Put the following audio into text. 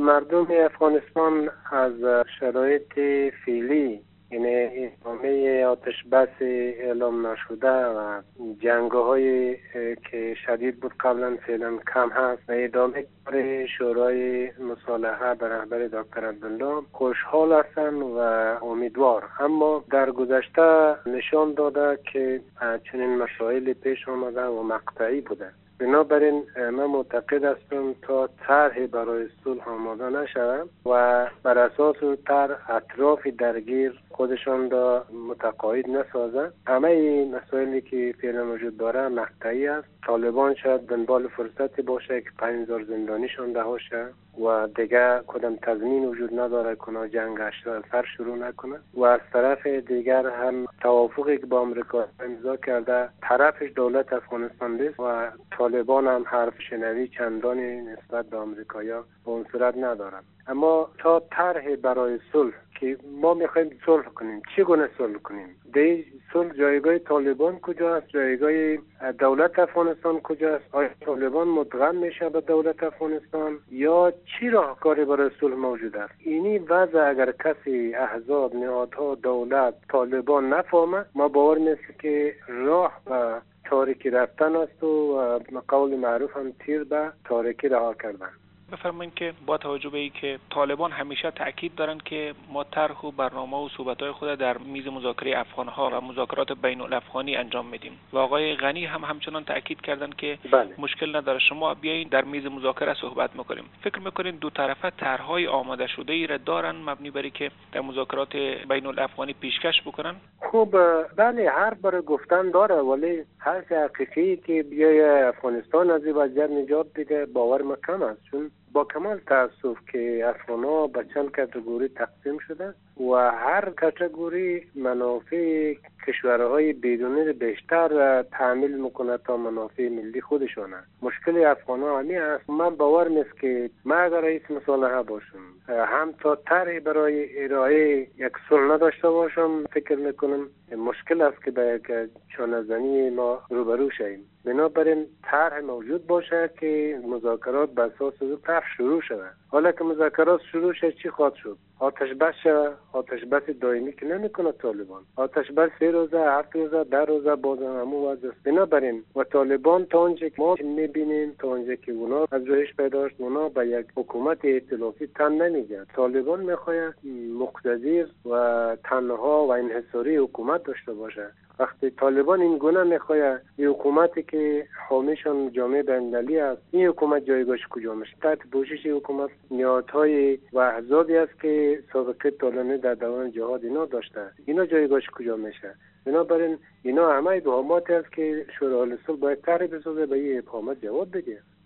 مردم افغانستان از شرایط فعلی، یعنی ادامه آتش بس اعلام نشده و جنگ‌های که شدید بود قبلا فعلا کم هست و ادامه کار شورای مصالحه به رهبر دکتر عبدالله خوشحال هستند و امیدوار. اما در گذشته نشان داده که چنین مسائل پیش آمده و مقطعی بوده. بنابراین من معتقد هستم تا طرحی برای صلح آماده نشود و بر اساس طرح اطراف درگیر خودشان را متقاعد نسازند. همه مسائلی که فعلا وجود داره مقطعی است. طالبان شاید دنبال فرصتی باشه که 5000 زندانیشان رها شه و دیگه کدام تضمین وجود نداره که جنگ سر شروع نکنه و از طرف دیگر هم توافقی که با آمریکا امضا کرده طرفش دولت افغانستان است و طالبان هم حرف شنوی چندانی نسبت به آمریکایی‌ها به اون صورت ندارن. اما تا طرح برای صلح که ما میخوایم صلح کنیم، چگونه صلح کنیم؟ در صلح جایگاه طالبان کجاست؟ جایگاه دولت افغانستان کجاست؟ آیا طالبان مدغم میشه به دولت افغانستان یا چی راهکاری برای صلح موجود است؟ اینی وضع اگر کسی احزاب، نهادها، دولت، طالبان نفهمه، ما باور نیست که راه و تاریکی رفتن است و قول معروف هم تیر به تاریکی رها کردن. بفرمایید که با توجه به اینکه طالبان همیشه تاکید دارند که ما طرح و برنامه و صحبت‌های خود در میز مذاکره افغان‌ها و مذاکرات بین‌الافغانی انجام میدیم و آقای غنی هم همچنان تاکید کردند که مشکل نداره شما بیایید در میز مذاکره صحبت می‌کنیم. فکر می‌کنید دو طرفه طرح‌های آماده شده‌ای را دارن مبنی بر که در مذاکرات بین‌الافغانی پیشکش بکنن؟ خب بله، هر بار گفتن داره، ولی هر حقیقی که بیای افغانستان از این وضعیت نجات بده باور مکم است. چون با کمال تاسف که افغان‌ها به چند کاتگوری تقسیم شده و هر کاتگوری منافع کشورهای بیرونی بیشتر تحمیل میکنه تا منافع ملی خودشونه. مشکل افغان‌ها همین است. من باور نیست که من اگر رئیس مصالحه باشم هم تا طرحی برای ارائه یک صلح نداشته باشم، فکر میکنم مشکل است که به یک چانه‌زنی ما روبرو شویم. بنابراین طرح موجود باشه که مذاکرات بر اساس طرح شروع شود. حالا که مذاکرات شروع شد چی خواهد شد؟ آتش بس شود. آتش بس دائمی که نمیکنه طالبان. آتش بس 3 روزه، 7 روزه، 10 روزه باز همون وضع است. بنابراین و طالبان تا اونجا که ما میبینیم، تا اونجا که اونا از روش پیداش، اونا به یک حکومت ائتلافی تن نمیگن. طالبان میخواد مقتدر و تنها و انحصاری حکومت داشته باشه. وقتی طالبان این گونه میخواد این حکومتی که حامیشان جامعه بین‌المللی است، این حکومت جایگاهش کجا میشه؟ تحت پوشش حکومت نهادهای و احزابی است که سابقه طالبان در دوران جهاد اینا داشته، اینا جایگاهش کجا میشه؟ بنابراین اینا همه ابهاماتی است که شورای صلح باید طرح بسازه به این ابهامات جواب بده.